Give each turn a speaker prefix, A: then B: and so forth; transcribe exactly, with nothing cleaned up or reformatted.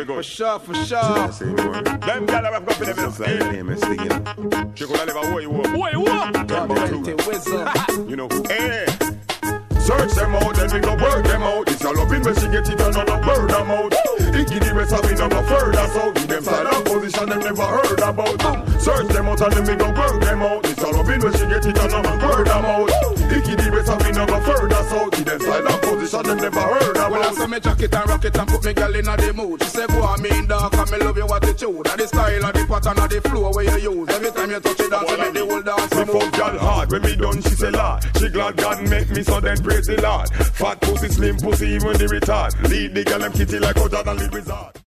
A: be good.
B: For sure, for sure.
A: Them gyal have got for them. She coulda never who you were.
B: Who you
A: You know, eh. Search them out, then we go work them out. It's all up investigate it and not burn them out. Icky the rest of it no go further, so give them side of position them never heard about. Search them out and then we go work them out. It's all up investigate it and not burn them out. Icky the rest of it no go further, so give them side of position them never heard about.
B: Well, I saw me jacket and rocket and put me girl in the mood. She say, go on, me in dark and me love your attitude. And the style of the pattern of the flow where you use. Every time you touch it dance, you make the whole dance
A: me
B: move.
A: fuck girl hard, when me done she say Lord. She glad God make me so then praise the Lord. Fat pussy, slim pussy, even the retard. Lead the girl them kitty like a Jordan lead wizard.